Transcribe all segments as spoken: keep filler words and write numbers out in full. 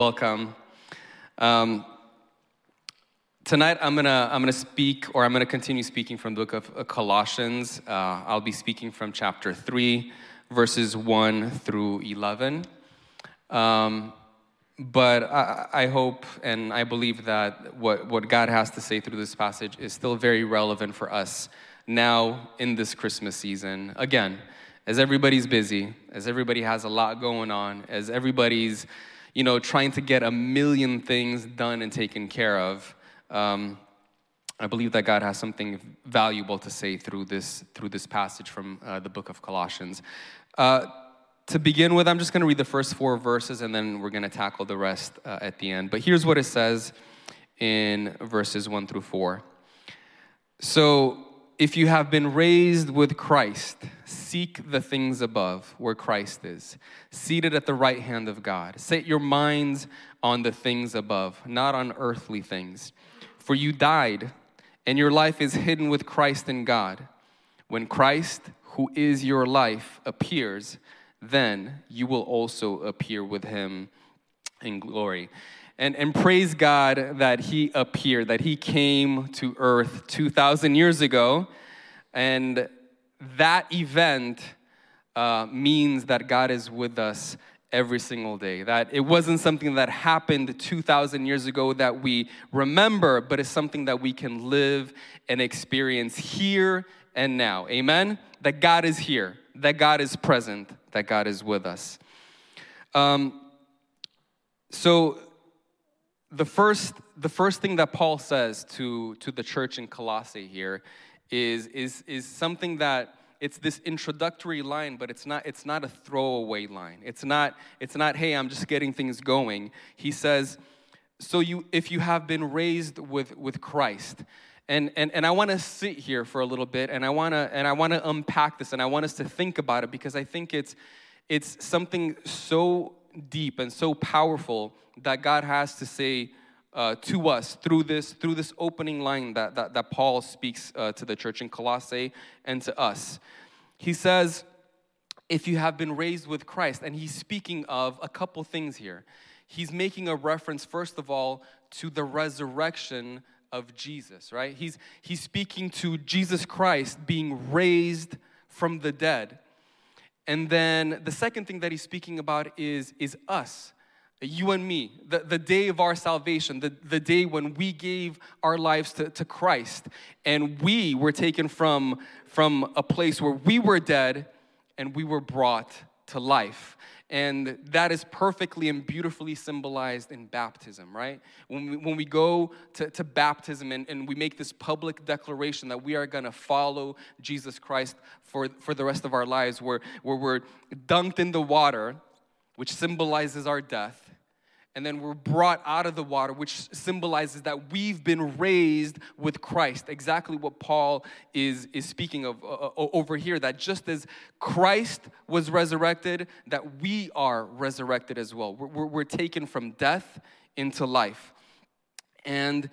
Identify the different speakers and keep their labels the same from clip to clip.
Speaker 1: Welcome. Um, tonight I'm gonna I'm gonna speak, or I'm gonna continue speaking from the book of uh, Colossians. Uh, I'll be speaking from chapter three, verses one through eleven. Um, but I, I hope and I believe that what what God has to say through this passage is still very relevant for us now in this Christmas season. Again, as everybody's busy, as everybody has a lot going on, as everybody's you know, trying to get a million things done and taken care of, um, I believe that God has something valuable to say through this through this passage from uh, the book of Colossians. Uh, to begin with, I'm just going to read the first four verses, and then we're going to tackle the rest uh, at the end. But here's what it says in verses one through four. So, if you have been raised with Christ, seek the things above where Christ is, seated at the right hand of God. Set your minds on the things above, not on earthly things. For you died, and your life is hidden with Christ in God. When Christ, who is your life, appears, then you will also appear with him in glory. And, and praise God that he appeared, that he came to earth two thousand years ago. And that event uh, means that God is with us every single day. That it wasn't something that happened two thousand years ago that we remember, but it's something that we can live and experience here and now. Amen? That God is here, that God is present, that God is with us. Um, so... The first, the first thing that Paul says to, to the church in Colossae here is, is, is something that it's this introductory line, but it's not, it's not a throwaway line. It's not, it's not, hey, I'm just getting things going. He says, so you, if you have been raised with, with Christ, and, and, and I want to sit here for a little bit, and I want to, and I want to unpack this, and I want us to think about it, because I think it's, it's something so deep and so powerful that God has to say uh, to us through this through this opening line that that, that Paul speaks uh, to the church in Colossae and to us. He says, if you have been raised with Christ, and he's speaking of a couple things here. He's making a reference, first of all, to the resurrection of Jesus, right? He's he's speaking to Jesus Christ being raised from the dead. And then the second thing that he's speaking about is, is us, you and me, the, the day of our salvation, the, the day when we gave our lives to, to Christ. And we were taken from, from a place where we were dead and we were brought to life. And that is perfectly and beautifully symbolized in baptism, right? When we, when we go to, to baptism and, and we make this public declaration that we are going to follow Jesus Christ for, for the rest of our lives, where, where we're dunked in the water, which symbolizes our death, and then we're brought out of the water, which symbolizes that we've been raised with Christ. Exactly what Paul is, is speaking of uh, over here, that just as Christ was resurrected, that we are resurrected as well. We're, we're, we're taken from death into life. And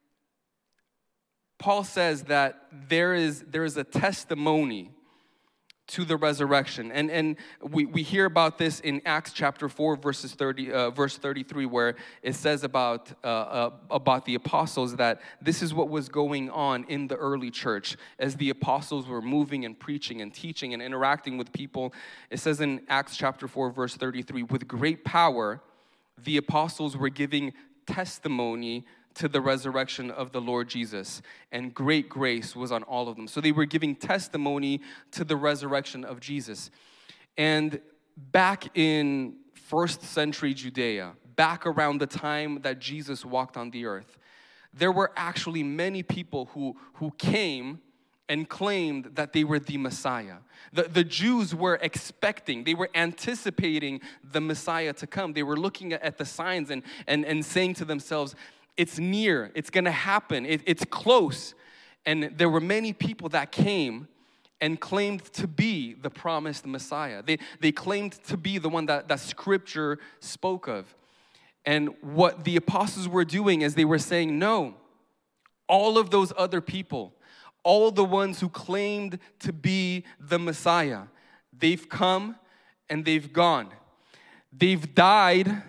Speaker 1: Paul says that there is, there is a testimony to the resurrection. And and we, we hear about this in Acts chapter four, verses thirty, uh, verse thirty-three, where it says about, uh, uh, about the apostles that this is what was going on in the early church as the apostles were moving and preaching and teaching and interacting with people. It says in Acts chapter four, verse thirty-three, with great power, the apostles were giving testimony to the resurrection of the Lord Jesus, and great grace was on all of them. So they were giving testimony to the resurrection of Jesus. And back in first century Judea, back around the time that Jesus walked on the earth, there were actually many people who, who came and claimed that they were the Messiah. The, the Jews were expecting, they were anticipating the Messiah to come. They were looking at the signs and, and, and saying to themselves, it's near, it's gonna happen, it, it's close. And there were many people that came and claimed to be the promised Messiah. They, they claimed to be the one that, that Scripture spoke of. And what the apostles were doing is they were saying, no, all of those other people, all the ones who claimed to be the Messiah, they've come and they've gone. They've died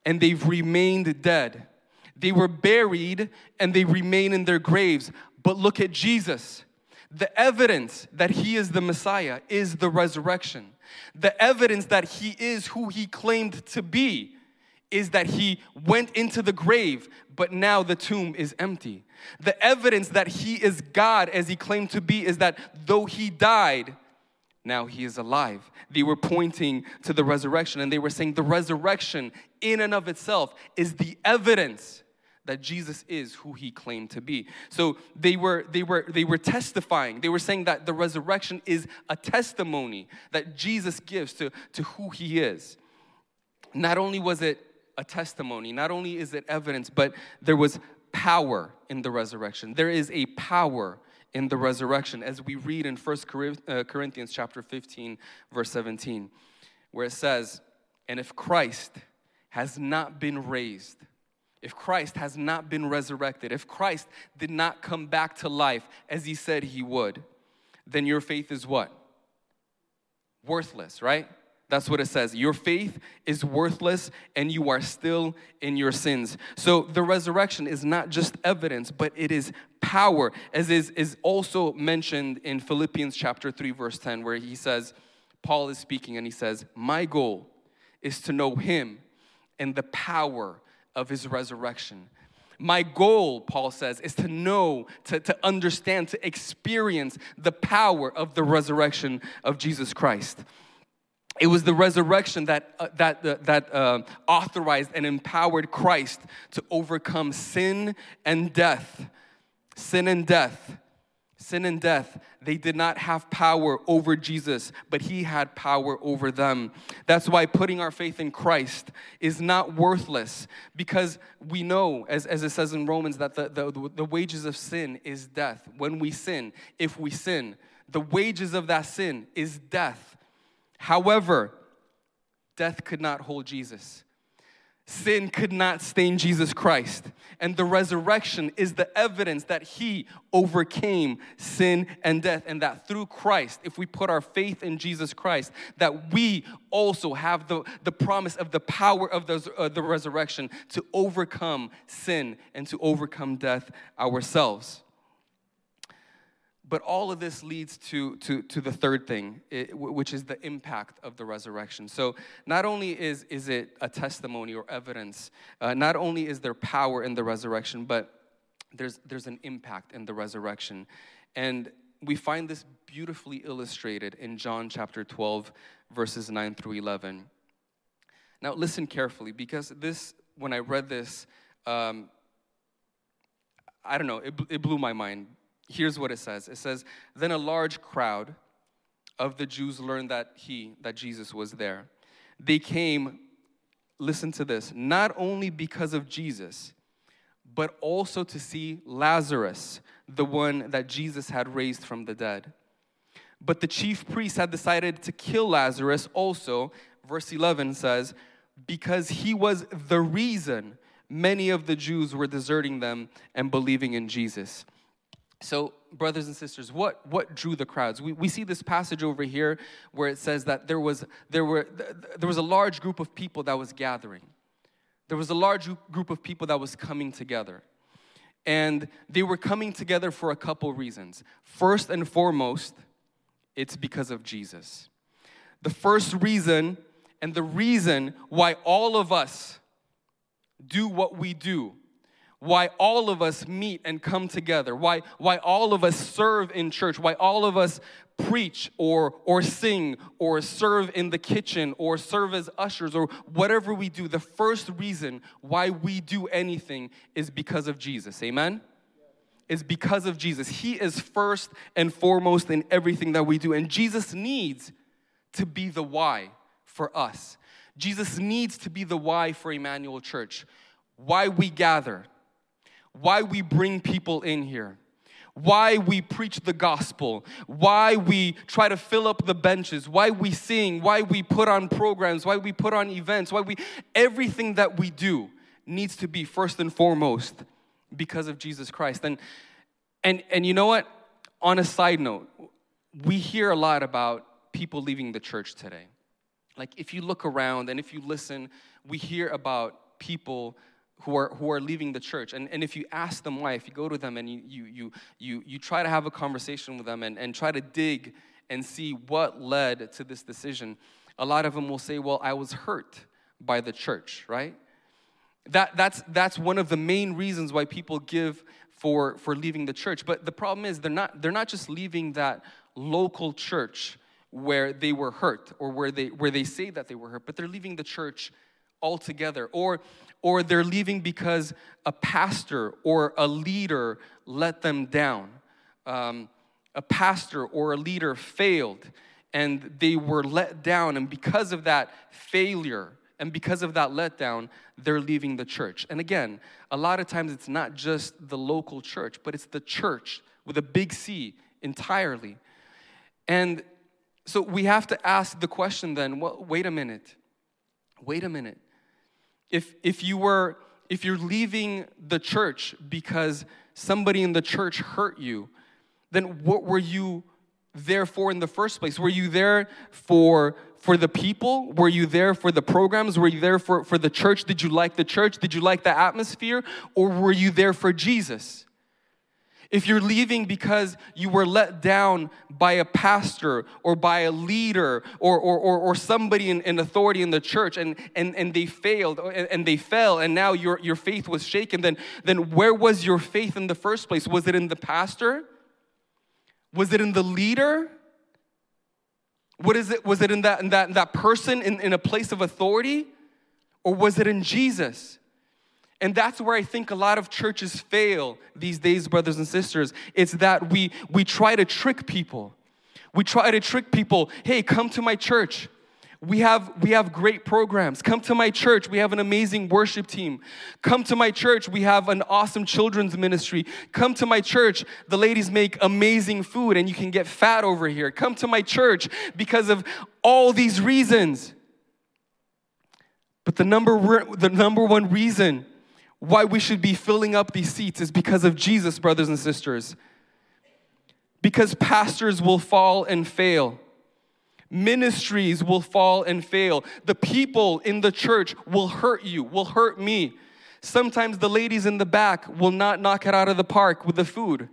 Speaker 1: and they've remained dead. They were buried and they remain in their graves. But look at Jesus. The evidence that he is the Messiah is the resurrection. The evidence that he is who he claimed to be is that he went into the grave, but now the tomb is empty. The evidence that he is God as he claimed to be is that though he died, now he is alive. They were pointing to the resurrection, and they were saying the resurrection in and of itself is the evidence that Jesus is who he claimed to be. So they were they were they were testifying. They were saying that the resurrection is a testimony that Jesus gives to, to who he is. Not only was it a testimony, not only is it evidence, but there was power in the resurrection. There is a power in the resurrection, as we read in First Corinthians chapter fifteen, verse seventeen, where it says, "And if Christ has not been raised, if Christ has not been resurrected, if Christ did not come back to life as he said he would, then your faith is what? Worthless," right? That's what it says. Your faith is worthless and you are still in your sins. So the resurrection is not just evidence, but it is power, as is, is also mentioned in Philippians chapter three, verse ten, where he says, Paul is speaking and he says, "My goal is to know him and the power of his resurrection." My goal, Paul says, is to know, to, to understand, to experience the power of the resurrection of Jesus Christ. It was the resurrection that uh, that uh, that uh, authorized and empowered Christ to overcome sin and death. Sin and death. Sin and death. They did not have power over Jesus, but he had power over them. That's why putting our faith in Christ is not worthless, because we know, as, as it says in Romans, that the, the, the wages of sin is death. When we sin, if we sin, the wages of that sin is death. However, death could not hold Jesus. Sin could not stain Jesus Christ. And the resurrection is the evidence that he overcame sin and death. And that through Christ, if we put our faith in Jesus Christ, that we also have the, the promise of the power of the, uh, the resurrection to overcome sin and to overcome death ourselves. But all of this leads to, to, to the third thing, it, which is the impact of the resurrection. So not only is, is it a testimony or evidence, uh, not only is there power in the resurrection, but there's, there's an impact in the resurrection. And we find this beautifully illustrated in John chapter twelve, verses nine through eleven. Now listen carefully, because this, when I read this, um, I don't know, it, it blew my mind. Here's what it says. It says, "Then a large crowd of the Jews learned that he, that Jesus was there. They came," listen to this, "not only because of Jesus, but also to see Lazarus, the one that Jesus had raised from the dead. But the chief priests had decided to kill Lazarus also," verse eleven says, "because he was the reason many of the Jews were deserting them and believing in Jesus." So, brothers and sisters, what, what drew the crowds? We, we see this passage over here where it says that there was, there, were, there was a large group of people that was gathering. There was a large group of people that was coming together. And they were coming together for a couple reasons. First and foremost, it's because of Jesus. The first reason, and the reason why all of us do what we do, why all of us meet and come together, why, why all of us serve in church, why all of us preach or, or sing or serve in the kitchen or serve as ushers or whatever we do, the first reason why we do anything is because of Jesus. Amen? It's because of Jesus. He is first and foremost in everything that we do. And Jesus needs to be the why for us. Jesus needs to be the why for Emmanuel Church. Why we gather. Why we bring people in here, why we preach the gospel, why we try to fill up the benches, why we sing, why we put on programs, why we put on events, why we, everything that we do needs to be first and foremost because of Jesus Christ. And, and, and you know what? On a side note, we hear a lot about people leaving the church today. Like if you look around and if you listen, we hear about people who are who are leaving the church. And, and if you ask them why, if you go to them and you you you you, you try to have a conversation with them and, and try to dig and see what led to this decision, a lot of them will say, well, I was hurt by the church, right? That that's that's one of the main reasons why people give for for leaving the church. But the problem is they're not they're not just leaving that local church where they were hurt or where they where they say that they were hurt, but they're leaving the church altogether, or or they're leaving because a pastor or a leader let them down. Um, a pastor or a leader failed and they were let down, and because of that failure and because of that letdown, they're leaving the church. And again, a lot of times it's not just the local church, but it's the church with a big C entirely. And so we have to ask the question then, well, wait a minute. Wait a minute. If if you were if you're leaving the church because somebody in the church hurt you, then what were you there for in the first place? Were you there for for the people? Were you there for the programs? Were you there for, for the church? Did you like the church? Did you like the atmosphere? Or were you there for Jesus? If you're leaving because you were let down by a pastor or by a leader or or, or, or somebody in, in authority in the church and, and, and they failed and, and they fell and now your, your faith was shaken, then, then where was your faith in the first place? Was it in the pastor? Was it in the leader? What is it? Was it in that in that, in that person in, in a place of authority? Or was it in Jesus? And that's where I think a lot of churches fail these days, brothers and sisters. It's that we we try to trick people. We try to trick people. Hey, come to my church. We have we have great programs. Come to my church. We have an amazing worship team. Come to my church. We have an awesome children's ministry. Come to my church. The ladies make amazing food and you can get fat over here. Come to my church because of all these reasons. But the number the number one reason why we should be filling up these seats is because of Jesus, brothers and sisters. Because pastors will fall and fail. Ministries will fall and fail. The people in the church will hurt you, will hurt me. Sometimes the ladies in the back will not knock it out of the park with the food.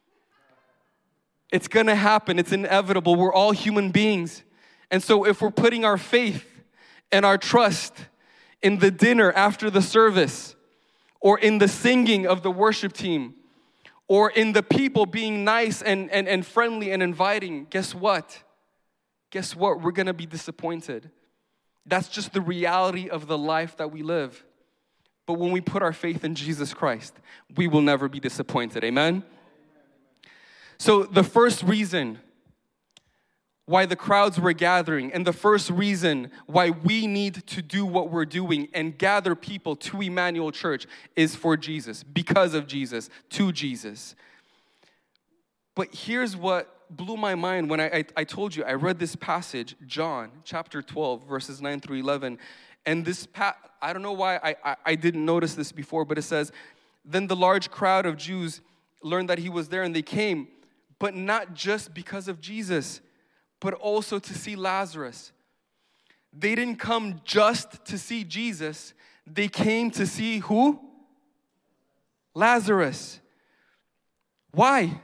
Speaker 1: It's gonna happen. It's inevitable. We're all human beings. And so if we're putting our faith and our trust in the dinner after the service, or in the singing of the worship team, or in the people being nice and, and, and friendly and inviting, guess what? Guess what? We're going to be disappointed. That's just the reality of the life that we live. But when we put our faith in Jesus Christ, we will never be disappointed. Amen? So the first reason why the crowds were gathering, and the first reason why we need to do what we're doing and gather people to Emmanuel Church is for Jesus, because of Jesus, to Jesus. But here's what blew my mind when I, I, I told you, I read this passage, John chapter twelve, verses nine through eleven. And this, pa- I don't know why I, I, I didn't notice this before, but it says, then the large crowd of Jews learned that he was there and they came, but not just because of Jesus, but also to see Lazarus. They didn't come just to see Jesus. They came to see who? Lazarus. Why?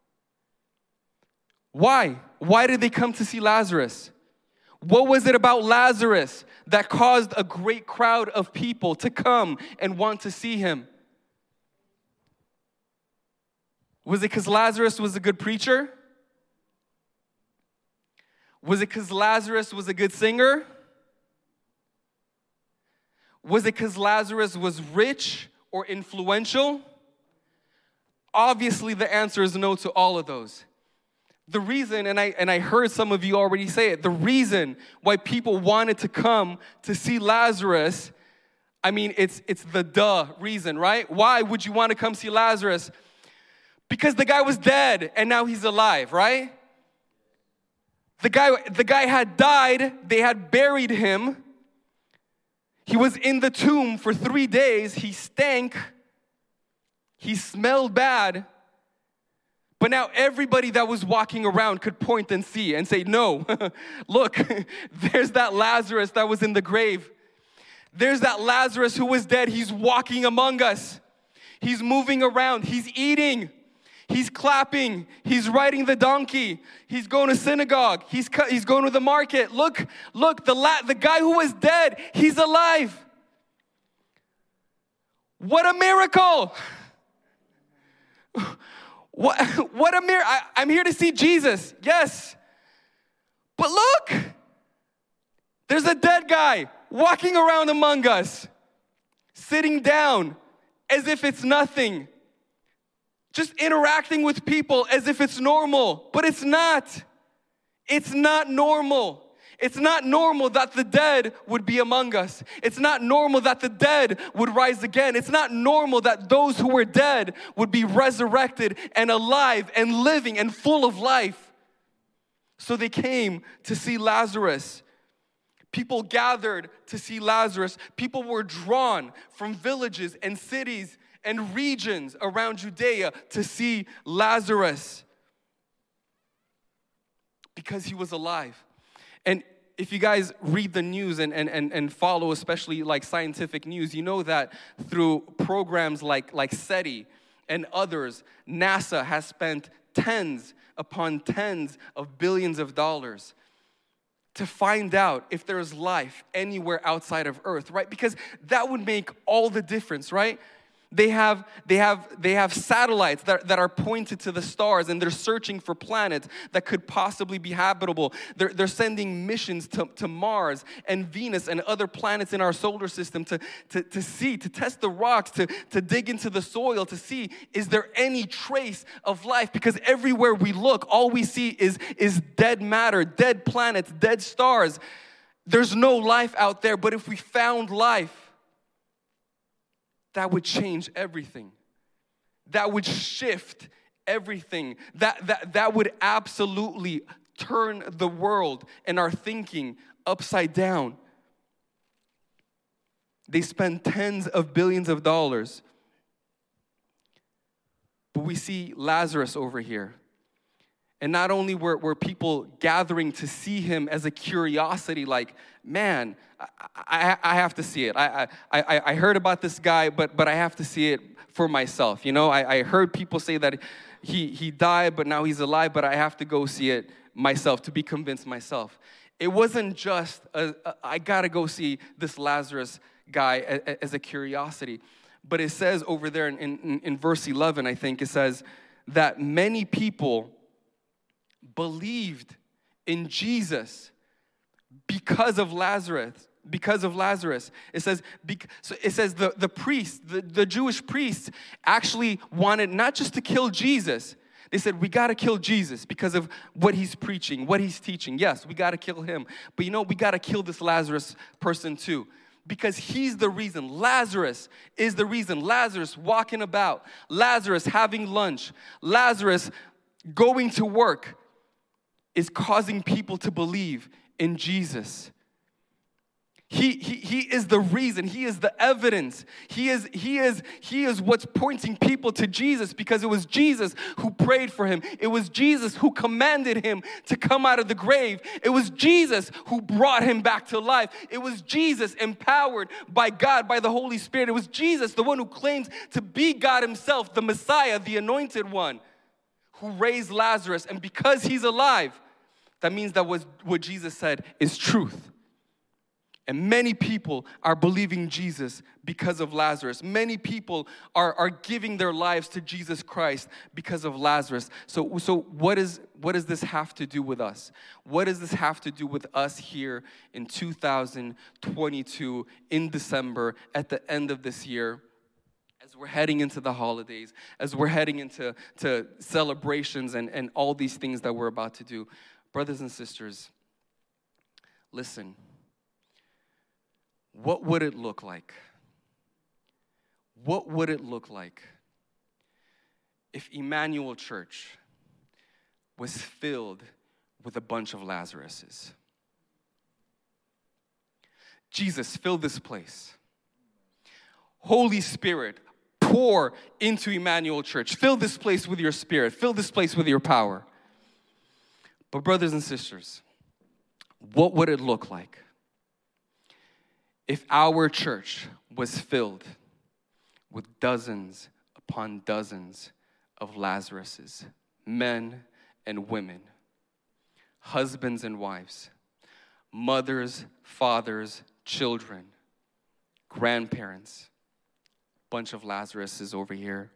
Speaker 1: Why? Why did they come to see Lazarus? What was it about Lazarus that caused a great crowd of people to come and want to see him? Was it because Lazarus was a good preacher? Was it because Lazarus was a good singer? Was it because Lazarus was rich or influential? Obviously, the answer is no to all of those. The reason, and I and I heard some of you already say it, the reason why people wanted to come to see Lazarus, I mean, it's it's the duh reason, right? Why would you want to come see Lazarus? Because the guy was dead and now he's alive, right? The guy, the guy had died, they had buried him. He was in the tomb for three days. He stank. He smelled bad. But now everybody that was walking around could point and see and say, no, look, there's that Lazarus that was in the grave. There's that Lazarus who was dead. He's walking among us. He's moving around. He's eating. He's clapping. He's riding the donkey. He's going to synagogue. He's cu- he's going to the market. Look, look, the la- the guy who was dead, he's alive. What a miracle! What, what a miracle. I'm here to see Jesus. Yes. But look, there's a dead guy walking around among us, sitting down as if it's nothing, just interacting with people as if it's normal, but it's not. It's not normal. It's not normal that the dead would be among us. It's not normal that the dead would rise again. It's not normal that those who were dead would be resurrected and alive and living and full of life. So they came to see Lazarus. People gathered to see Lazarus. People were drawn from villages and cities and regions around Judea to see Lazarus because he was alive. And if you guys read the news and, and, and, and follow especially like scientific news, you know that through programs like, like SETI and others, NASA has spent tens upon tens of billions of dollars to find out if there's life anywhere outside of Earth, right? Because that would make all the difference, right? They have, they have, they have satellites that, that are pointed to the stars, and they're searching for planets that could possibly be habitable. They're, they're sending missions to, to Mars and Venus and other planets in our solar system to, to, to see, to test the rocks, to, to dig into the soil, to see, is there any trace of life? Because everywhere we look, all we see is, is dead matter, dead planets, dead stars. There's no life out there, but if we found life, that would change everything. That would shift everything. That, that, that would absolutely turn the world and our thinking upside down. They spend tens of billions of dollars. But we see Lazarus over here. And not only were, were people gathering to see him as a curiosity, like, man, I, I, I have to see it. I, I, I heard about this guy, but, but I have to see it for myself. You know, I, I heard people say that he, he died, but now he's alive, but I have to go see it myself to be convinced myself. It wasn't just, a, a, I got to go see this Lazarus guy as, as a curiosity. But it says over there in, in, in verse eleven, I think, it says that many people believed in Jesus because of Lazarus. Because of Lazarus. It says, so it says the, the priests, the, the Jewish priests actually wanted not just to kill Jesus. They said, we got to kill Jesus because of what he's preaching, what he's teaching. Yes, we got to kill him. But you know, we got to kill this Lazarus person too. Because he's the reason. Lazarus is the reason. Lazarus walking about. Lazarus having lunch. Lazarus going to work is causing people to believe in Jesus. He, he, he is the reason. He is the evidence. He is, he, is, he is what's pointing people to Jesus, because it was Jesus who prayed for him. It was Jesus who commanded him to come out of the grave. It was Jesus who brought him back to life. It was Jesus empowered by God, by the Holy Spirit. It was Jesus, the one who claims to be God himself, the Messiah, the anointed one, who raised Lazarus. And because he's alive, that means that what, what Jesus said is truth. And many people are believing Jesus because of Lazarus. Many people are, are giving their lives to Jesus Christ because of Lazarus. So, so what, is, what does this have to do with us? What does this have to do with us here in two thousand twenty-two, in December, at the end of this year, as we're heading into the holidays, as we're heading into to celebrations and, and all these things that we're about to do? Brothers and sisters, listen. What would it look like? What would it look like if Emmanuel Church was filled with a bunch of Lazaruses? Jesus, fill this place. Holy Spirit, pour into Emmanuel Church. Fill this place with your spirit. Fill this place with your power. But brothers and sisters, what would it look like If our church was filled with dozens upon dozens of Lazaruses, men and women, husbands and wives, mothers, fathers, children, grandparents, bunch of Lazaruses over here,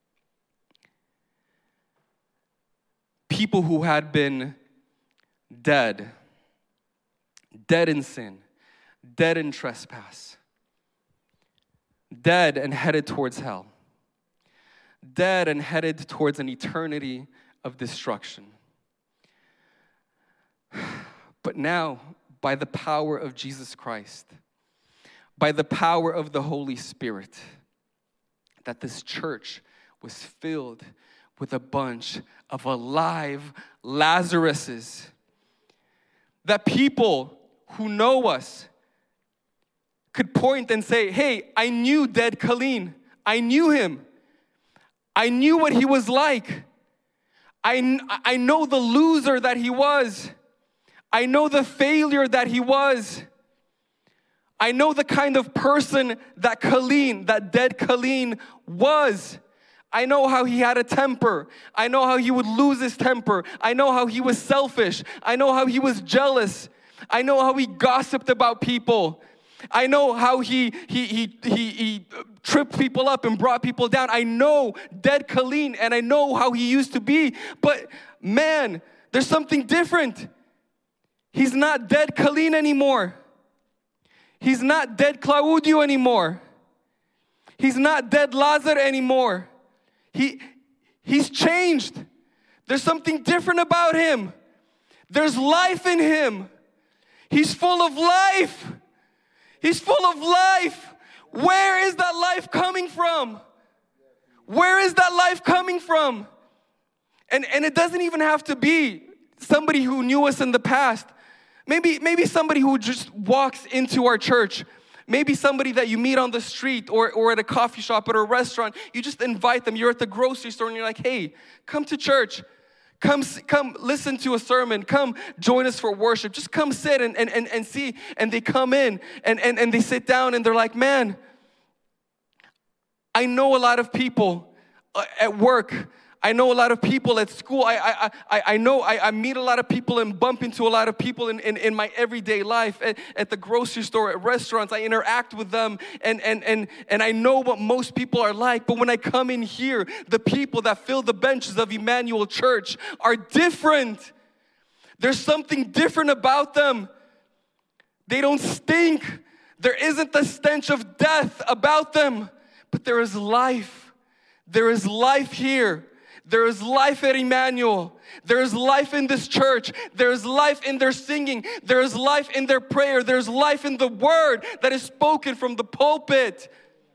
Speaker 1: people who had been dead, dead in sin, dead in trespass, dead and headed towards hell, dead and headed towards an eternity of destruction. But now, by the power of Jesus Christ, by the power of the Holy Spirit, that this church was filled with a bunch of alive Lazaruses. That people who know us could point and say, hey, I knew dead Colleen. I knew him. I knew what he was like. I, I know the loser that he was. I know the failure that he was. I know the kind of person that Colleen, that dead Colleen was. I know how he had a temper. I know how he would lose his temper. I know how he was selfish. I know how he was jealous. I know how he gossiped about people. I know how he he he he, he tripped people up and brought people down. I know dead Colleen, and I know how he used to be. But man, there's something different. He's not dead Colleen anymore. He's not dead Claudio anymore. He's not dead Lazar anymore. He, he's changed. There's something different about him. There's life in him. He's full of life. He's full of life. Where is that life coming from? Where is that life coming from? And, and it doesn't even have to be somebody who knew us in the past. Maybe, maybe somebody who just walks into our church. Maybe somebody that you meet on the street or, or at a coffee shop or a restaurant. You just invite them. You're at the grocery store and you're like, hey, come to church. Come, come listen to a sermon. Come join us for worship. Just come sit and, and, and, and see. And they come in and, and, and they sit down and they're like, man, I know a lot of people at work. I know a lot of people at school. I I I, I know I, I meet a lot of people and bump into a lot of people in, in, in my everyday life. At, at the grocery store, at restaurants, I interact with them and, and, and, and I know what most people are like. But when I come in here, the people that fill the benches of Emmanuel Church are different. There's something different about them. They don't stink. There isn't the stench of death about them. But there is life. There is life here. There is life at Emmanuel. There is life in this church. There is life in their singing. There is life in their prayer. There is life in the word that is spoken from the pulpit.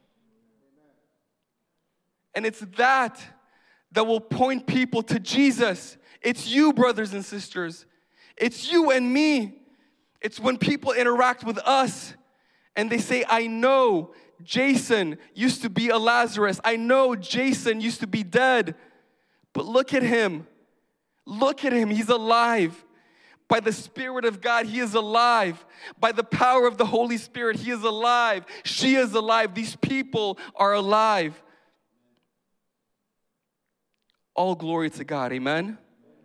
Speaker 1: And it's that that will point people to Jesus. It's you, brothers and sisters. It's you and me. It's when people interact with us and they say, I know Jason used to be a Lazarus. I know Jason used to be dead. But look at him. Look at him. He's alive. By the Spirit of God, he is alive. By the power of the Holy Spirit, he is alive. She is alive. These people are alive. All glory to God. Amen?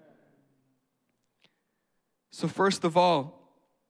Speaker 1: So first of all,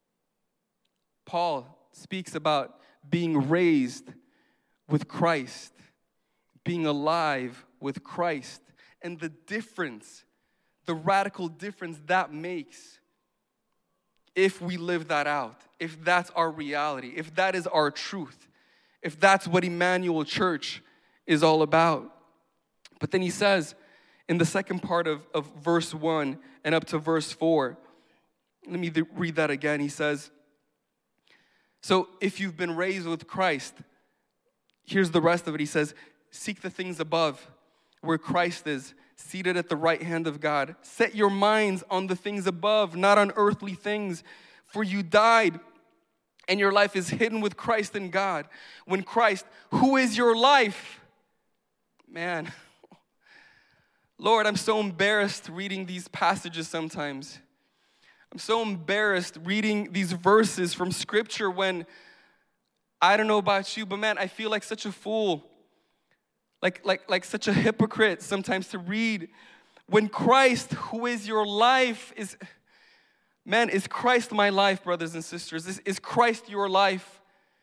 Speaker 1: Paul speaks about being raised with Christ, being alive with Christ. And the difference, the radical difference that makes if we live that out, if that's our reality, if that is our truth, if that's what Emmanuel Church is all about. But then he says in the second part of, of verse one and up to verse four, let me th- read that again. He says, so if you've been raised with Christ, here's the rest of it. He says, seek the things above, where Christ is, seated at the right hand of God. Set your minds on the things above, not on earthly things. For you died, and your life is hidden with Christ in God. When Christ, who is your life? Man, Lord, I'm so embarrassed reading these passages sometimes. I'm so embarrassed reading these verses from Scripture when I don't know about you, but man, I feel like such a fool. Like, like, like such a hypocrite sometimes to read. When Christ, who is your life, is, man, is Christ my life, brothers and sisters? Is, is Christ your life?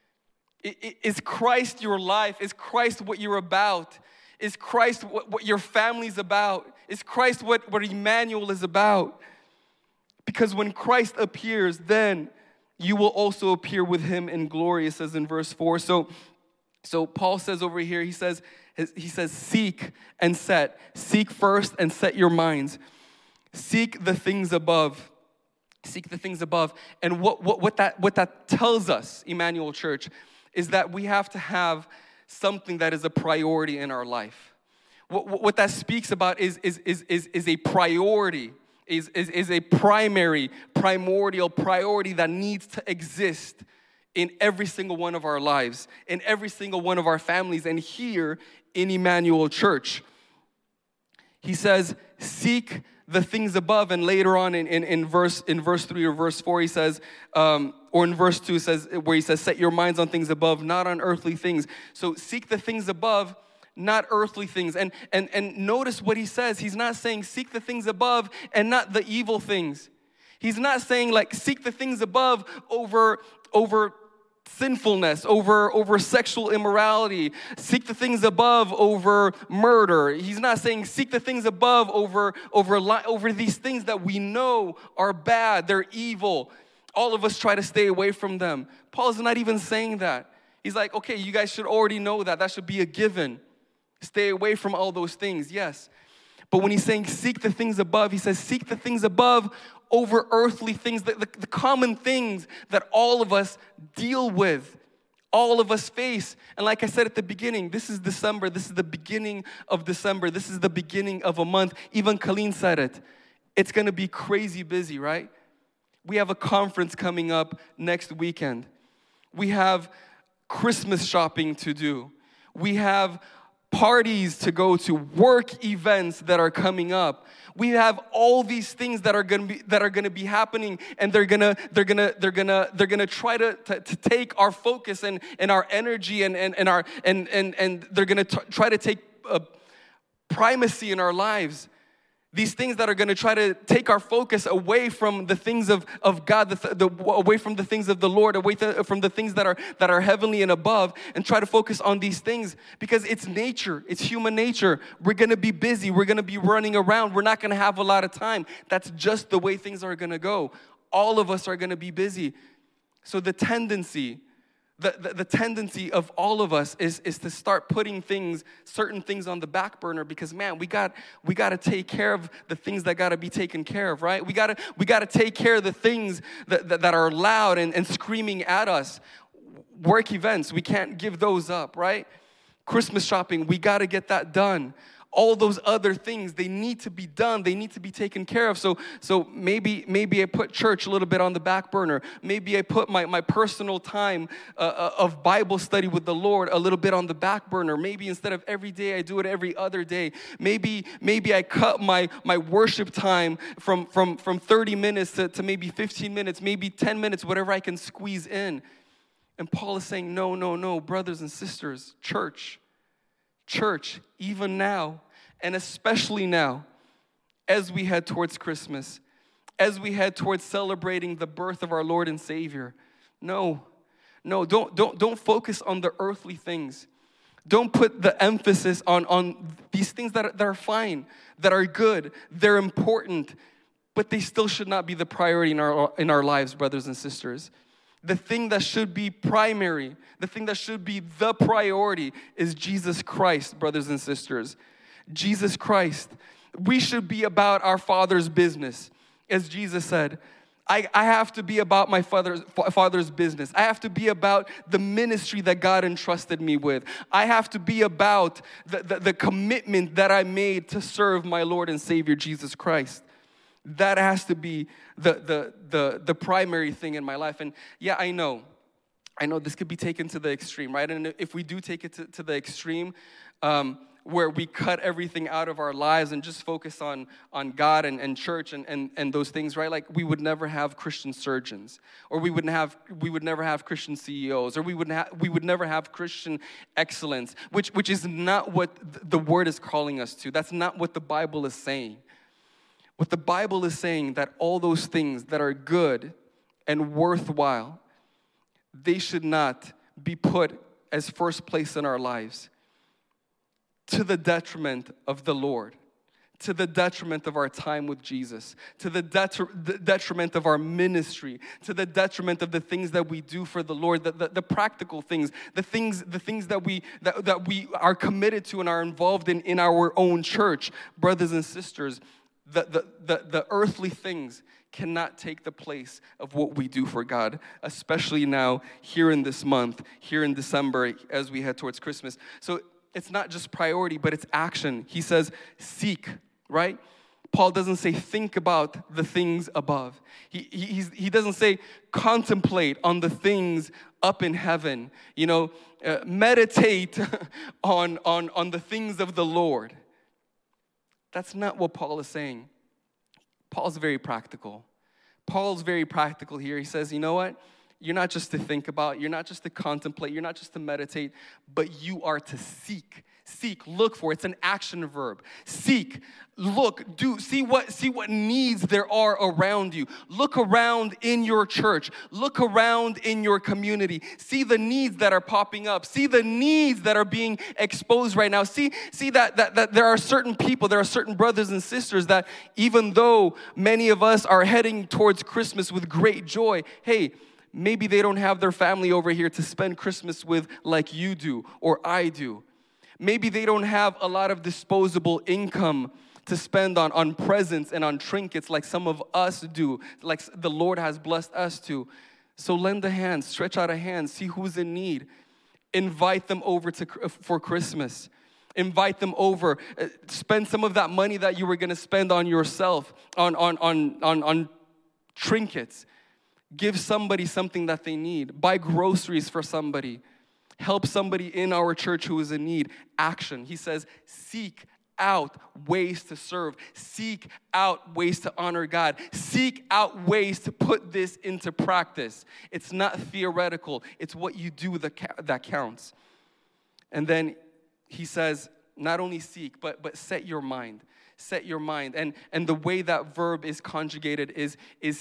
Speaker 1: Is Christ your life? Is Christ what you're about? Is Christ what, what your family's about? Is Christ what, what Emmanuel is about? Because when Christ appears, then you will also appear with him in glory, it says in verse four. So, so Paul says over here, he says, he says, seek and set. Seek first and set your minds. Seek the things above. Seek the things above. And what, what, what, that, what that tells us, Emmanuel Church, is that we have to have something that is a priority in our life. What, what that speaks about is, is, is, is, is a priority, is, is, is a primary, primordial priority that needs to exist in every single one of our lives, in every single one of our families, and here in Emmanuel Church. He says, seek the things above, and later on in, in, in verse in verse three or verse four, he says, um, or in verse two, says where he says, set your minds on things above, not on earthly things. So seek the things above, not earthly things. And and and notice what he says. He's not saying seek the things above and not the evil things. He's not saying like seek the things above over over sinfulness, over, over sexual immorality. Seek the things above over murder. He's not saying seek the things above over, over, over these things that we know are bad, they're evil. All of us try to stay away from them. Paul's not even saying that. He's like, okay, you guys should already know that. That should be a given. Stay away from all those things, yes. But when he's saying seek the things above, he says seek the things above over earthly things, the, the, the common things that all of us deal with, all of us face. And like I said at the beginning, this is December. This is the beginning of December. This is the beginning of a month. Even Colleen said it. It's going to be crazy busy, right? We have a conference coming up next weekend. We have Christmas shopping to do. We have parties to go to, work events that are coming up. We have all these things that are going to be that are going to be happening, and they're gonna they're gonna they're gonna they're gonna try to, to, to take our focus and, and our energy and and, and our and and and they're gonna t- try to take uh, primacy in our lives. These things that are going to try to take our focus away from the things of, of God, the, the, away from the things of the Lord, away to, from the things that are that are heavenly and above, and try to focus on these things because it's nature. It's human nature. We're going to be busy. We're going to be running around. We're not going to have a lot of time. That's just the way things are going to go. All of us are going to be busy. So the tendency The, the, the tendency of all of us is, is to start putting things, certain things on the back burner because, man, we got we got to take care of the things that got to be taken care of, right? We got to we got to take care of the things that, that, that are loud and, and screaming at us. Work events, we can't give those up, right? Christmas shopping, we got to get that done. All those other things, they need to be done. They need to be taken care of. So, so maybe, maybe I put church a little bit on the back burner. Maybe I put my, my personal time uh, of Bible study with the Lord a little bit on the back burner. Maybe instead of every day, I do it every other day. Maybe, maybe I cut my, my worship time from, from, from thirty minutes to, to maybe fifteen minutes, maybe ten minutes, whatever I can squeeze in. And Paul is saying, no, no, no, brothers and sisters, church, church, even now, and especially now, as we head towards Christmas, as we head towards celebrating the birth of our Lord and Savior. No, no, don't, don't, don't focus on the earthly things. Don't put the emphasis on, on these things that are, that are fine, that are good, they're important, but they still should not be the priority in our, in our lives, brothers and sisters. The thing that should be primary, the thing that should be the priority is Jesus Christ, brothers and sisters. Jesus Christ. We should be about our Father's business. As Jesus said, I, I have to be about my father's, father's business. I have to be about the ministry that God entrusted me with. I have to be about the, the, the commitment that I made to serve my Lord and Savior, Jesus Christ. That has to be the, the, the, the primary thing in my life. And yeah, I know. I know this could be taken to the extreme, right? And if we do take it to, to the extreme, um,
Speaker 2: where we cut everything out of our lives and just focus on, on God and, and church and, and, and those things, right? Like we would never have Christian surgeons, or we wouldn't have we would never have Christian C E Os, or we would ha- we would never have Christian excellence, which which is not what the word is calling us to. That's not what the Bible is saying. What the Bible is saying, that all those things that are good and worthwhile, they should not be put as first place in our lives, to the detriment of the Lord, to the detriment of our time with Jesus, to the, detri- the detriment of our ministry, to the detriment of the things that we do for the Lord, the, the, the practical things, the things the things that we that, that we are committed to and are involved in in our own church. Brothers and sisters, the, the, the, the earthly things cannot take the place of what we do for God, especially now, here in this month, here in December, as we head towards Christmas. So it's not just priority, but it's action. He says, seek, right? Paul doesn't say, think about the things above. He, he, he's, he doesn't say, contemplate on the things up in heaven. You know, uh, meditate on, on, on the things of the Lord. That's not what Paul is saying. Paul's very practical. Paul's very practical here. He says, you know what? You're not just to think about, you're not just to contemplate, you're not just to meditate, but you are to seek. Seek, look for. It's an action verb. Seek, look, do, see what, see what needs there are around you. Look around in your church. Look around in your community. See the needs that are popping up. See the needs that are being exposed right now. See, see that, that, that there are certain people, there are certain brothers and sisters that even though many of us are heading towards Christmas with great joy, hey, maybe they don't have their family over here to spend Christmas with like you do or I do. Maybe they don't have a lot of disposable income to spend on, on presents and on trinkets like some of us do, like the Lord has blessed us to. So lend a hand, stretch out a hand, see who's in need. Invite them over to for Christmas. Invite them over. Spend some of that money that you were going to spend on yourself, on, on, on, on, on trinkets. Give somebody something that they need. Buy groceries for somebody. Help somebody in our church who is in need. Action. He says, seek out ways to serve. Seek out ways to honor God. Seek out ways to put this into practice. It's not theoretical. It's what you do that, that counts. And then he says, not only seek, but, but set your mind. Set your mind. And, and the way that verb is conjugated is, is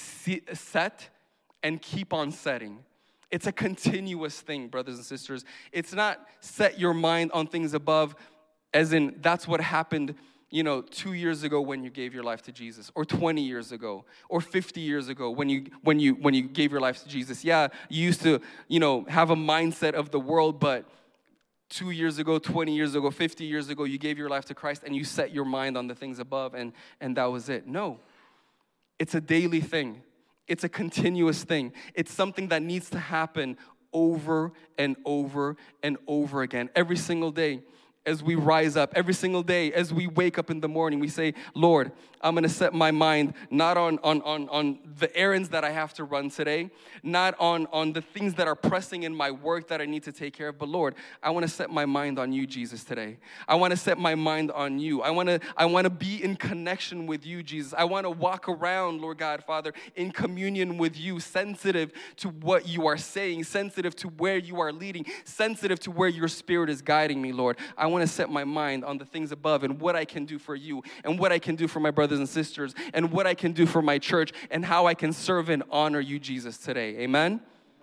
Speaker 2: set and keep on setting. It's a continuous thing, brothers and sisters. It's not set your mind on things above, as in that's what happened, you know, two years ago when you gave your life to Jesus, or twenty years ago, or fifty years ago when you when you when you gave your life to Jesus. Yeah, you used to, you know, have a mindset of the world, but two years ago, twenty years ago, fifty years ago, you gave your life to Christ and you set your mind on the things above, and and that was it. No, it's a daily thing. It's a continuous thing. It's something that needs to happen over and over and over again. Every single day as we rise up, every single day as we wake up in the morning, we say, Lord, I'm going to set my mind not on, on, on, on the errands that I have to run today, not on, on the things that are pressing in my work that I need to take care of, but Lord, I want to set my mind on you, Jesus, today. I want to set my mind on you. I want to I want to be in connection with you, Jesus. I want to walk around, Lord God, Father, in communion with you, sensitive to what you are saying, sensitive to where you are leading, sensitive to where your Spirit is guiding me, Lord. I want to set my mind on the things above and what I can do for you and what I can do for my brothers and sisters and what I can do for my church and how I can serve and honor you, Jesus, today. Amen?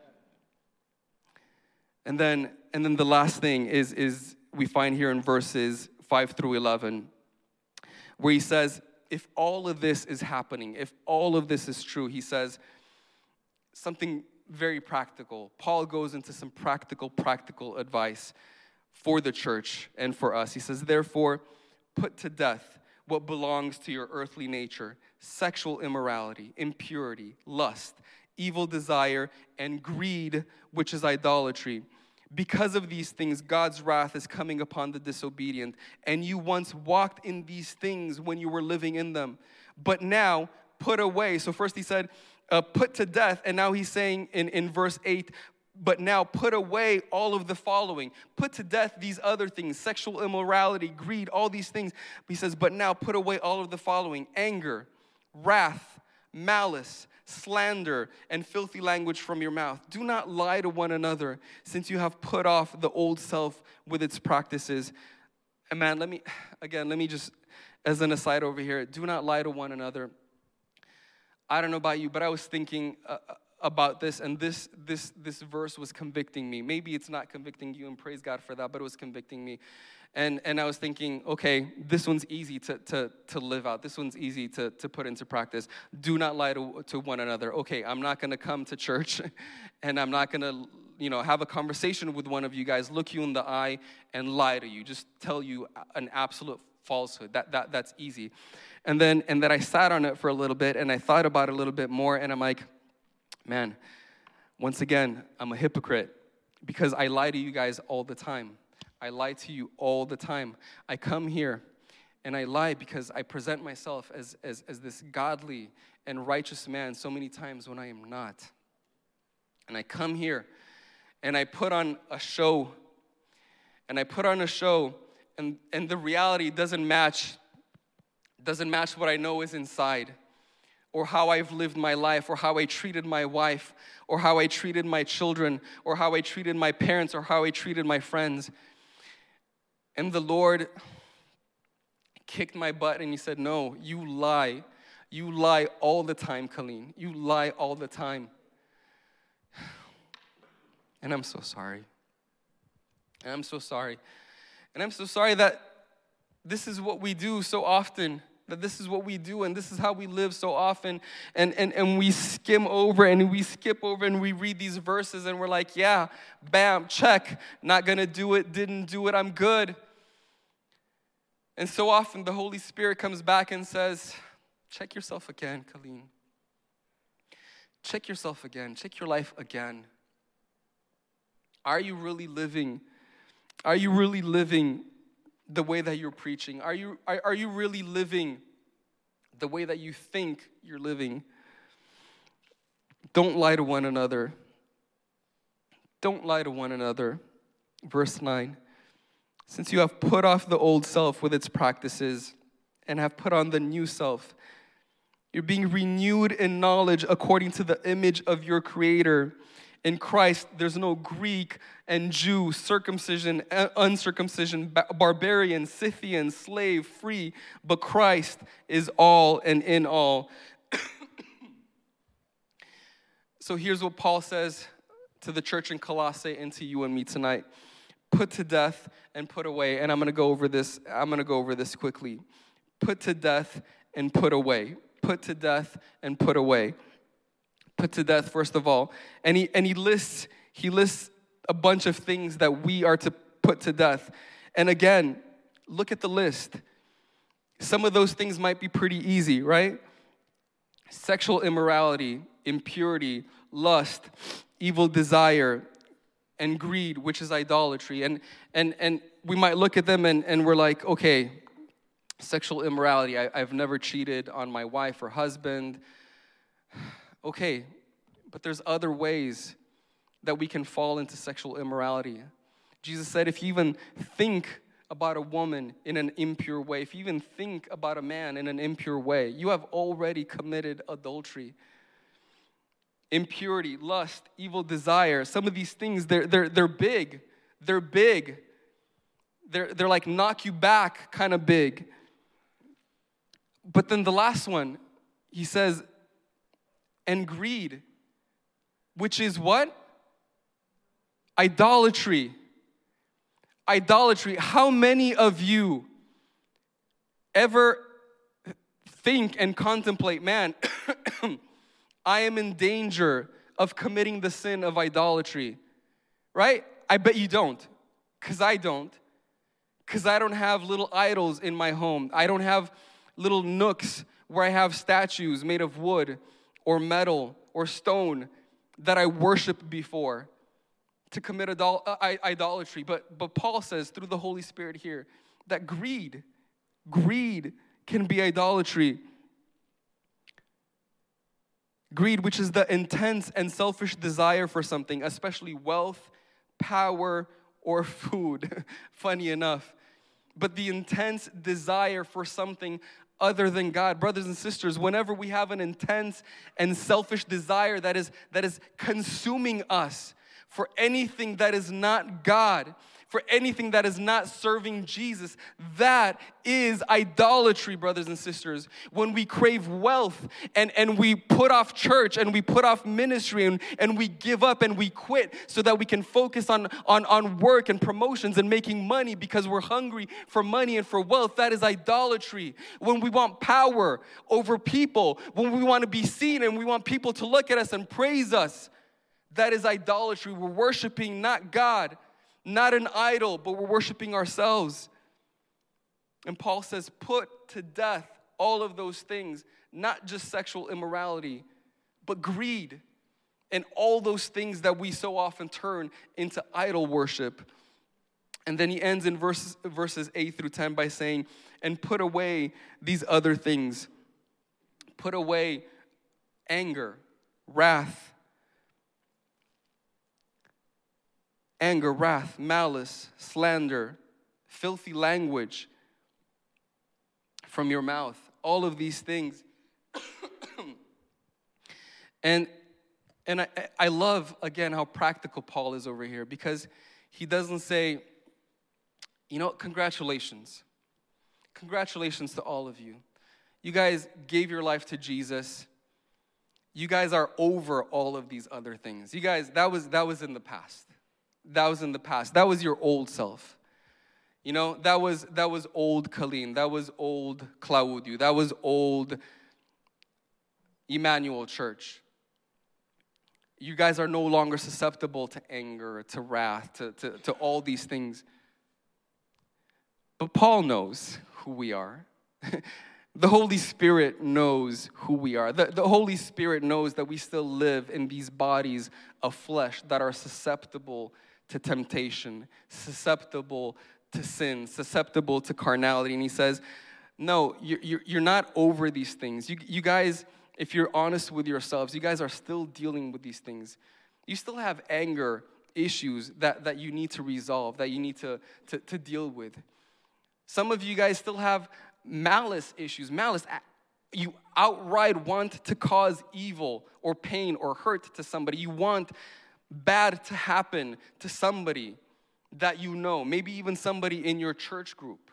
Speaker 2: And then and then the last thing is, is we find here in verses five through eleven, where he says, if all of this is happening, if all of this is true, he says something very practical. Paul goes into some practical, practical advice for the church and for us. He says, therefore, put to death what belongs to your earthly nature: sexual immorality, impurity, lust, evil desire, and greed, which is idolatry. Because of these things, God's wrath is coming upon the disobedient, and you once walked in these things when you were living in them. But now, put away. So first he said, uh, put to death, and now he's saying in, in verse eight, but now put away all of the following. Put to death these other things, sexual immorality, greed, all these things. He says, but now put away all of the following: anger, wrath, malice, slander, and filthy language from your mouth. Do not lie to one another, since you have put off the old self with its practices. And man, let me, again, let me just, as an aside over here, do not lie to one another. I don't know about you, but I was thinking uh, about this, and this this this verse was convicting me. Maybe it's not convicting you, and praise God for that, but it was convicting me. And and I was thinking, okay, this one's easy to to to live out. This one's easy to to put into practice. Do not lie to, to one another. Okay, I'm not going to come to church, and I'm not going to, you know, have a conversation with one of you guys, look you in the eye, and lie to you. Just tell you an absolute falsehood. That that that's easy. And then and then I sat on it for a little bit, and I thought about it a little bit more, and I'm like, man, once again, I'm a hypocrite because I lie to you guys all the time. I lie to you all the time. I come here and I lie because I present myself as, as, as this godly and righteous man so many times when I am not. And I come here and I put on a show, and I put on a show, and, and the reality doesn't match, doesn't match what I know is inside, or how I've lived my life, or how I treated my wife, or how I treated my children, or how I treated my parents, or how I treated my friends. And the Lord kicked my butt and he said, no, you lie. You lie all the time, Colleen. You lie all the time. And I'm so sorry. And I'm so sorry. And I'm so sorry that this is what we do so often. That this is what we do, and this is how we live so often, and, and, and we skim over, and we skip over, and we read these verses, and we're like, yeah, bam, check, not gonna do it, didn't do it, I'm good. And so often the Holy Spirit comes back and says, check yourself again, Colleen. Check yourself again, check your life again. Are you really living, are you really living the way that you're preaching? Are you are, are you really living the way that you think you're living? Don't lie to one another. Don't lie to one another. Verse nine. Since you have put off the old self with its practices and have put on the new self, you're being renewed in knowledge according to the image of your Creator. In Christ, there's no Greek and Jew, circumcision, uncircumcision, barbarian, Scythian, slave, free, but Christ is all and in all. So here's what Paul says to the church in Colossae and to you and me tonight. Put to death and put away. And I'm going to go over this. I'm going to go over this quickly. Put to death and put away. Put to death and put away. Put to death, first of all. And he and he lists he lists a bunch of things that we are to put to death. And again, look at the list. Some of those things might be pretty easy, right? Sexual immorality, impurity, lust, evil desire, and greed, which is idolatry. And and and we might look at them and, and we're like, okay, sexual immorality. I, I've never cheated on my wife or husband. Okay, but there's other ways that we can fall into sexual immorality. Jesus said, if you even think about a woman in an impure way, if you even think about a man in an impure way, you have already committed adultery. Impurity, lust, evil desire, some of these things, they're, they're, they're big. They're big. They're, they're like knock you back kind of big. But then the last one, he says, and greed, which is what? Idolatry. Idolatry. How many of you ever think and contemplate, man, I am in danger of committing the sin of idolatry, right? I bet you don't, because I don't, because I don't have little idols in my home. I don't have little nooks where I have statues made of wood or metal or stone that I worship before to commit idol- uh, idolatry. But, but Paul says through the Holy Spirit here that greed, greed can be idolatry. Greed, which is the intense and selfish desire for something, especially wealth, power, or food. Funny enough. But the intense desire for something other than God. Brothers and sisters, whenever we have an intense and selfish desire that is, that is consuming us for anything that is not God, for anything that is not serving Jesus, that is idolatry, brothers and sisters. When we crave wealth and, and we put off church and we put off ministry and, and we give up and we quit so that we can focus on, on, on work and promotions and making money because we're hungry for money and for wealth, that is idolatry. When we want power over people, when we want to be seen and we want people to look at us and praise us, that is idolatry. We're worshiping not God, not an idol, but we're worshiping ourselves. And Paul says, put to death all of those things, not just sexual immorality, but greed and all those things that we so often turn into idol worship. And then he ends in verses, verses eight through ten by saying, and put away these other things. Put away anger, wrath, anger, wrath, malice, slander, filthy language from your mouth. All of these things. and and I, I love, again, how practical Paul is over here, because he doesn't say, you know, congratulations. Congratulations to all of you. You guys gave your life to Jesus. You guys are over all of these other things. You guys, that was that was in the past. That was in the past. That was your old self. You know, that was that was old Colleen. That was old Claudio. That was old Emmanuel Church. You guys are no longer susceptible to anger, to wrath, to, to, to all these things. But Paul knows who we are. The Holy Spirit knows who we are. The, the Holy Spirit knows that we still live in these bodies of flesh that are susceptible to temptation, susceptible to sin, susceptible to carnality. And he says, no, you're, you're not over these things. You, you guys, if you're honest with yourselves, you guys are still dealing with these things. You still have anger issues that, that you need to resolve, that you need to, to, to deal with. Some of you guys still have malice issues. Malice, you outright want to cause evil or pain or hurt to somebody. You want bad to happen to somebody that you know, maybe even somebody in your church group.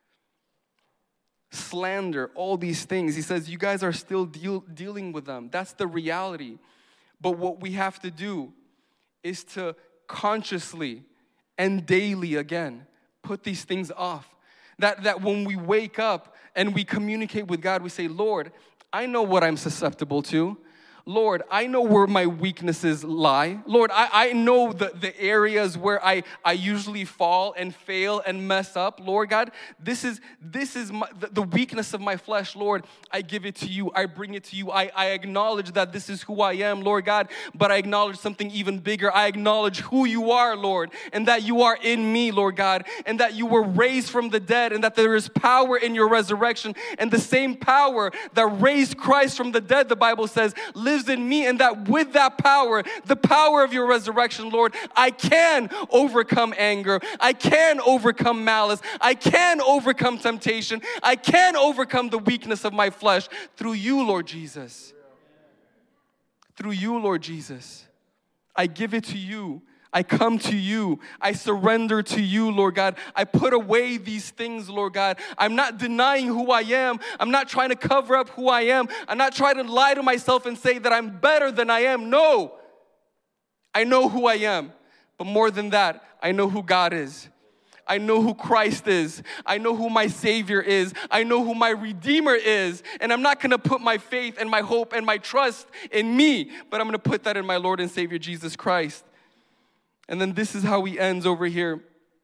Speaker 2: Slander, all these things. He says you guys are still deal, dealing with them. That's the reality. But what we have to do is to consciously and daily, again, put these things off. That, that when we wake up and we communicate with God, we say, Lord, I know what I'm susceptible to. Lord, I know where my weaknesses lie. Lord, I, I know the, the areas where I, I usually fall and fail and mess up. Lord God, this is this is my, the, the weakness of my flesh. Lord, I give it to you. I bring it to you. I, I acknowledge that this is who I am, Lord God, but I acknowledge something even bigger. I acknowledge who you are, Lord, and that you are in me, Lord God, and that you were raised from the dead, and that there is power in your resurrection, and the same power that raised Christ from the dead, the Bible says, lives in me, and that with that power, the power of your resurrection, Lord, I can overcome anger. I can overcome malice. I can overcome temptation. I can overcome the weakness of my flesh through you, Lord Jesus. Through you, Lord Jesus. I give it to you. I come to you. I surrender to you, Lord God. I put away these things, Lord God. I'm not denying who I am. I'm not trying to cover up who I am. I'm not trying to lie to myself and say that I'm better than I am. No. I know who I am. But more than that, I know who God is. I know who Christ is. I know who my Savior is. I know who my Redeemer is. And I'm not going to put my faith and my hope and my trust in me, but I'm going to put that in my Lord and Savior, Jesus Christ. And then this is how he ends over here.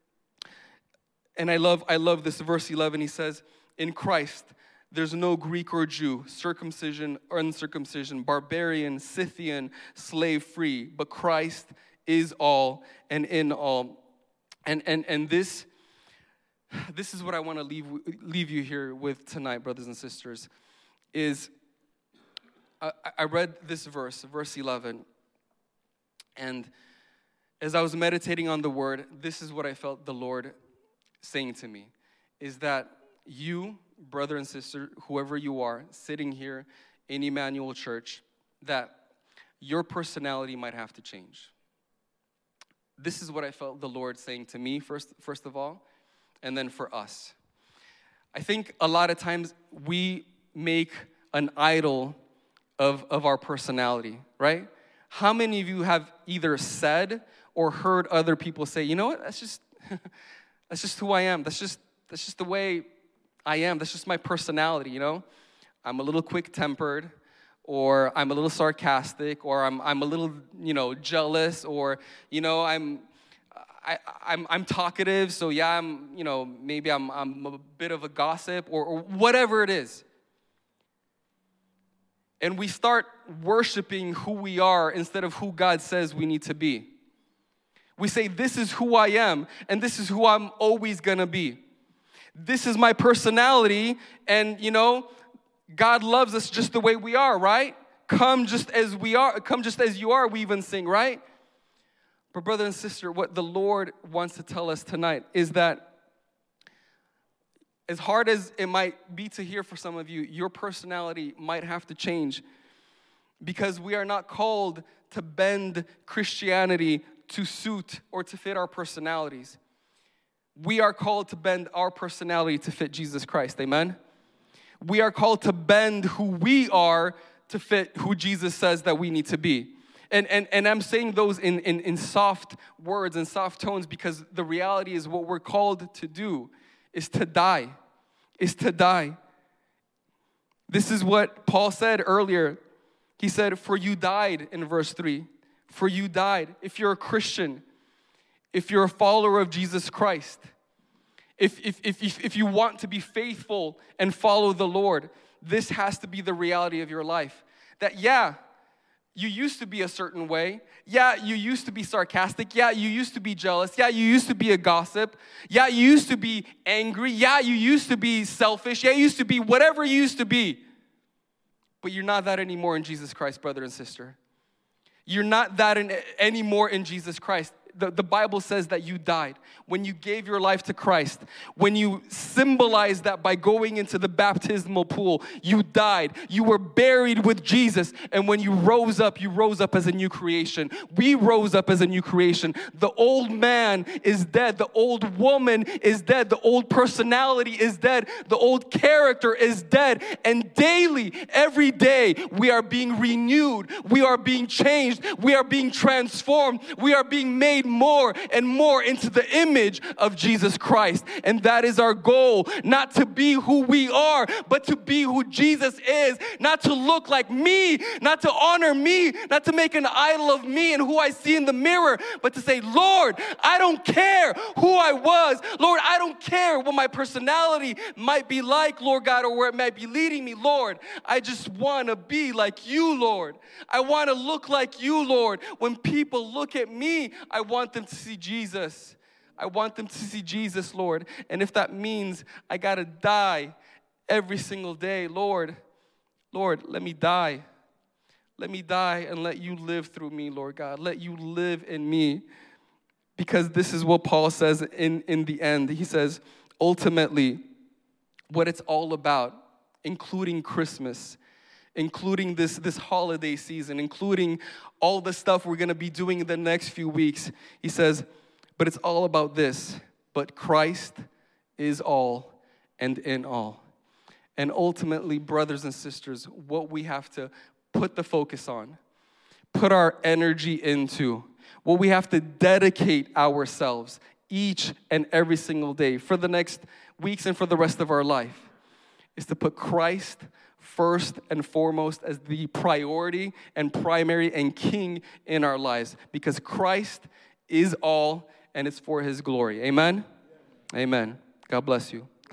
Speaker 2: And I love, I love this verse eleven. He says, in Christ, there's no Greek or Jew, circumcision or uncircumcision, barbarian, Scythian, slave free, but Christ is all and in all. And and and this, this is what I want to leave, leave you here with tonight, brothers and sisters, is I, I read this verse, verse eleven, and as I was meditating on the word, this is what I felt the Lord saying to me, is that you, brother and sister, whoever you are, sitting here in Emmanuel Church, that your personality might have to change. This is what I felt the Lord saying to me, first, first of all, and then for us. I think a lot of times we make an idol of, of our personality, right? How many of you have either said or heard other people say, you know what, that's just that's just who I am. That's just that's just the way I am. That's just my personality, you know? I'm a little quick-tempered, or I'm a little sarcastic, or I'm I'm a little, you know, jealous, or, you know, I'm I, I'm I'm talkative, so yeah, I'm, you know, maybe I'm I'm a bit of a gossip, or, or whatever it is. And we start worshiping who we are instead of who God says we need to be. We say, this is who I am, and this is who I'm always gonna be. This is my personality, and, you know, God loves us just the way we are, right? Come just as we are, come just as you are, we even sing, right? But brother and sister, what the Lord wants to tell us tonight is that as hard as it might be to hear for some of you, your personality might have to change, because we are not called to bend Christianity to suit or to fit our personalities. We are called to bend our personality to fit Jesus Christ, amen? We are called to bend who we are to fit who Jesus says that we need to be. And and, and I'm saying those in, in, in soft words and soft tones, because the reality is what we're called to do is to die, is to die. This is what Paul said earlier. He said, for you died, in verse three. For you died. If you're a Christian, if you're a follower of Jesus Christ, if, if, if, if you want to be faithful and follow the Lord, this has to be the reality of your life. That, yeah, you used to be a certain way. Yeah, you used to be sarcastic. Yeah, you used to be jealous. Yeah, you used to be a gossip. Yeah, you used to be angry. Yeah, you used to be selfish. Yeah, you used to be whatever you used to be. But you're not that anymore in Jesus Christ, brother and sister. You're not that in, anymore in Jesus Christ. The, the Bible says that you died. When you gave your life to Christ, when you symbolized that by going into the baptismal pool, you died. You were buried with Jesus. And when you rose up, you rose up as a new creation. We rose up as a new creation. The old man is dead. The old woman is dead. The old personality is dead. The old character is dead. And daily, every day, we are being renewed. We are being changed. We are being transformed. We are being made more and more into the image of Jesus Christ. And that is our goal, not to be who we are, but to be who Jesus is, not to look like me, not to honor me, not to make an idol of me and who I see in the mirror, but to say, Lord, I don't care who I was. Lord, I don't care what my personality might be like, Lord God, or where it might be leading me. Lord, I just want to be like you, Lord. I want to look like you, Lord. When people look at me, I want them to see Jesus. I want them to see Jesus, Lord. And if that means I got to die every single day, Lord, Lord, let me die. Let me die and let you live through me, Lord God. Let you live in me. Because this is what Paul says in, in the end. He says, ultimately, what it's all about, including Christmas, including this, this holiday season, including all the stuff we're going to be doing in the next few weeks. He says, but it's all about this. But Christ is all and in all. And ultimately, brothers and sisters, what we have to put the focus on, put our energy into, what we have to dedicate ourselves each and every single day for the next weeks and for the rest of our life, is to put Christ first and foremost as the priority and primary and king in our lives, because Christ is all and it's for his glory. Amen? Amen. God bless you.